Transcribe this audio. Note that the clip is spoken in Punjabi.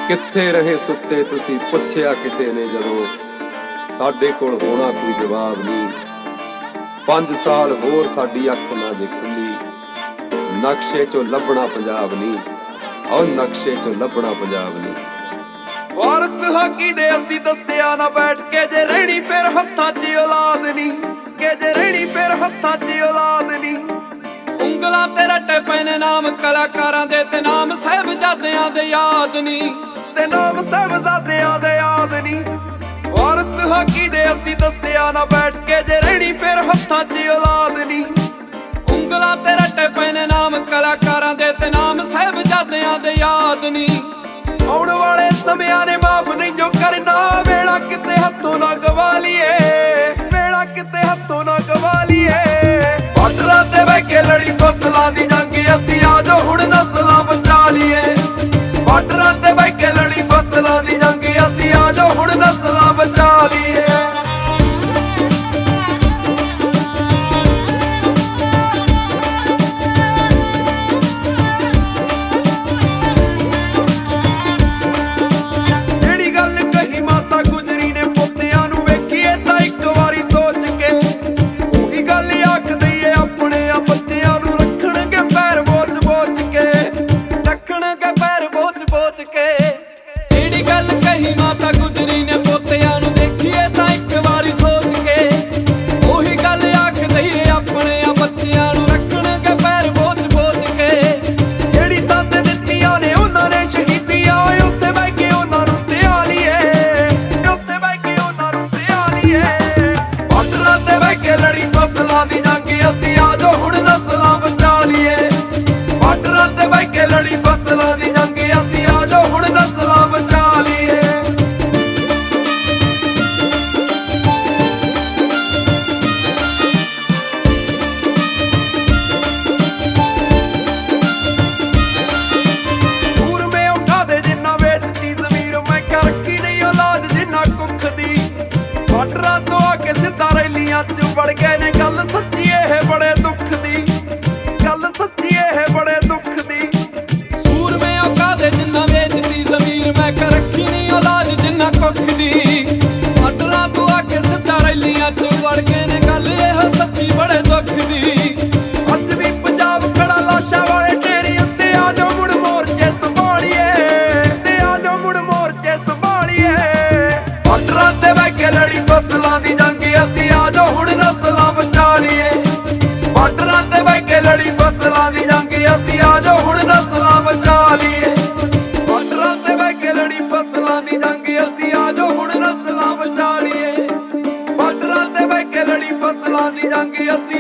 ਕਿੱਥੇ ਰਹੇ ਸੁੱਤੇ ਤੁਸੀਂ ਪੁੱਛਿਆ ਕਿਸੇ ਨੇ ਜਦੋਂ ਸਾਡੇ ਕੋਲ ਹੋਣਾ ਕੋਈ ਜਵਾਬ ਨਹੀਂ। 5 ਸਾਲ ਹੋਰ ਸਾਡੀ ਅੱਖ ਨਾ ਜੇ ਖੁੱਲੀ ਨਕਸ਼ੇ ਚੋਂ ਲੱਭਣਾ ਪੰਜਾਬ ਨਹੀਂ। ਔਰ ਨਕਸ਼ੇ ਚੋਂ ਲੱਭਣਾ ਪੰਜਾਬ ਨਹੀਂ। ਵਾਰਸ ਹਾਕੀ ਦੇ ਅਸੀਂ ਦੱਸਿਆ ਨਾ ਬੈਠ ਕੇ ਜੇ ਰਹਿਣੀ ਫਿਰ ਹੱਥਾਂ 'ਚ ਔਲਾਦ ਨਹੀਂ। ਕਿ ਜੇ ਰਹਿਣੀ ਫਿਰ ਹੱਥਾਂ 'ਚ ਔਲਾਦ ਨਹੀਂ। ਉਂਗਲਾਂ ਤੇ ਰੱਟੇ ਪਏ ਨੇ ਨਾਮ ਕਲਾਕਾਰਾਂ ਦੇ ਤੇ ਨਾਮ ਸਾਹਿਬਜ਼ਾਦਿਆਂ ਦੇ ਯਾਦ ਨਹੀਂ। ਤੇ ਨਾਮ ਸਾਹਿਬਜ਼ਾਦਿਆਂ ਦੇ ਯਾਦ ਨਹੀਂ। ਵਾਰਸ ਹਾਕੀ ਦੇ ਅਸੀਂ ਦੱਸਿਆ ਨਾ ਬੈਠ ਕੇ ਜੇ ਰਹਿਣੀ ਫਿਰ ਹੱਥਾਂ 'ਚ ਔਲਾਦ ਨਹੀਂ। ਉਂਗਲਾਂ ਤੇ ਰੱਟੇ ਪਏ ਨੇ ਨਾਮ ਕਲਾਕਾਰਾਂ ਦੇ ਤੇ ਨਾਮ ਸਾਹਿਬਜ਼ਾਦਿਆਂ ਦੇ ਯਾਦ ਨਹੀਂ। ਆਉਣ ਵਾਲੇ ਸਮਿਆਂ ਨੇ ਮਾਫ ਨਹੀਂ ਜੋ ਕਰਨਾ ਵੇਲਾ ਕਿਤੇ ਹੱਥੋਂ ਨਾ ਗਵਾ ਲਈਏ। ਵੇਲਾ ਕਿਤੇ ਹੱਥੋਂ ਨਾ ਗਵਾ ਲਈਏ। ਬਾਰਡਰਾਂ ਤੇ ਬਹਿ ਕੇ ਲੜੀ ਫਸਲਾਂ ਦੀ ਜੰਗ ਅਸੀਂ ਆ ਜੋ ਹੁਣ ਨਸਲਾਂ ਬਚਾ ਲਈਏ। ਬਾਰਡਰਾਂ ਤੇ ਬਹਿ ਕੇ ਲੜੀ ਫਸਲਾਂ ਦੀ ਜੰਗ ਅਸੀਂ ਆ ਜੋ ਹੁਣ ਨਸਲਾਂ ਬਚਾ ਲਈਏ। ਜਿਹੜੀ ਗੱਲ ਕਹੀ ਮਾਤਾ ਗੁਜਰੀ ਨੇ ਪੋਤਿਆਂ ਨੂੰ ਦੇਖੀਏ ਤਾਂ ਇੱਕ ਵਾਰੀ ਸੋਚ ਕੇ। ਉਹੀ ਗੱਲ ਆਖ ਦਈਏ ਆਪਣੇ ਆ ਬੱਚਿਆਂ ਨੂੰ ਰੱਖਣਗੇ ਪੈਰ ਬੋਝ ਕੇ। ਜਿਹੜੀ ਤੱਤ ਦਿੱਤੀਆਂ ਨੇ ਉਹਨਾਂ ਨੇ ਸ਼ਹੀਦੀਆਂ ਉੱਥੇ ਬਹਿ ਕੇ ਉਹਨਾਂ ਨੂੰ ਧਿਆ ਲਈਏ। ਉੱਥੇ ਬਹਿ ਕੇ ਉਹਨਾਂ ਨੂੰ ਧਿਆ ਲਈਏ। ਬਾਰਡਰਾਂ ਤੇ ਬਹਿ ਕੇ ਲੜੀ ਫਸਲਾਂ ਦੀ ਜੰਗ ਅਸੀਂ ਆ ਜੋ ਹੁਣ ਨਸਲਾਂ ਬਚਾ ਲਈਏ। ਬਾਰਡਰਾਂ ਤੇ ਬਹਿ ਕੇ ਲੜੀ ਫਸਲਾਂ ਦੀ ਜੰਗ ਅਸੀਂ ਆ ਜੋ ਹੁਣ ਨਸਲਾਂ ਬਚਾ ਲਈਏ। ਸੂਰਮੇ ਔਖਾ ਦੇ ਜਿੰਨਾ ਵੇਚਤੀ ਜ਼ਮੀਰ ਮੈਂ ਕਰ ਰੱਖੀ ਨਹੀਂ ਔਲਾਦ ਜਿੰਨਾ ਕੁੱਖ ਦੀ। ਬਾਰਡਰਾਂ ਤੋਂ ਆ ਕੇ ਸਿੱਧਾ ਰੈਲੀਆਂ 'ਚ ਵੜ ਗਏ ਨੇ ਗੱਲ ਸੱਚੀ ਇਹ ਬੜੇ ਦੁੱਖ ਦੀ। ਗੱਲ ਸੱਚੀ ਇਹ ਬੜੇ ਦੁੱਖ ਦੀ। ਸੂਰਮੇ ਔਕਾ ਦੇ ਜਿੰਨਾ ਵੇਚਦੀ ਜ਼ਮੀਰ ਮੈਂ ਕਰ ਰੱਖੀ ਨਹੀਂ ਔਲਾਦ ਜਿੰਨਾ ਕੁੱਖ ਦੀ। ਬਾਰਡਰਾਂ ਤੋਂ ਆ ਕੇ ਸਿੱਧਾ ਰੈਲੀਆਂ 'ਚ ਵੜ ਗਏ ਨੇ ਗੱਲ ਇਹ ਸੱਚੀ ਬੜੇ ਦੁੱਖ ਦੀ। ਅੱਜ ਵੀ ਪੰਜਾਬ ਖੜਾ ਲਾਸ਼ਾਂ ਵਾਲੇ ਢੇਰੀ ਉੱਤੇ ਆ ਜੋ ਮੁੜ ਮੋਰਚੇ ਸੰਭਾਲੀਏ। ਤੇ ਆ ਜੋ ਮੁੜ ਮੋਰਚੇ ਸੰਭਾਲੀਏ। ਬਾਰਡਰਾਂ ਤੇ ਬਹਿ ਕੇ ਲੜੀ ਫਸਲਾਂ ਦੀ ਜੰਗ ਅਸੀਂ ਆ ਜੋ ਹੁਣ ਨਸਲਾਂ ਬਚਾ ਲਈਏ। ਬਾਰਡਰਾਂ ਤੇ ਬਹਿ ਕੇ ਲੜੀ ਫਸਲਾਂ ਦੀ ਜੰਗ ਅਸੀਂ ਆ ਜੋ ਹੁਣ ਨਸਲਾਂ ਬਚਾ ਲਈਏ। ਬਾਰਡਰਾਂ ਤੇ ਬਹਿ ਕੇ ਲੜੀ ਫਸਲਾਂ ਦੀ ਜੰਗ ਅਸੀਂ ਆ ਜੋ ਹੁਣ ਨਸਲਾਂ ਬਚਾ ਲਈਏ। ਬਾਰਡਰਾਂ ਤੇ ਬਹਿ ਕੇ ਲੜੀ ਫਸਲਾਂ ਦੀ ਜੰਗ ਅਸੀਂ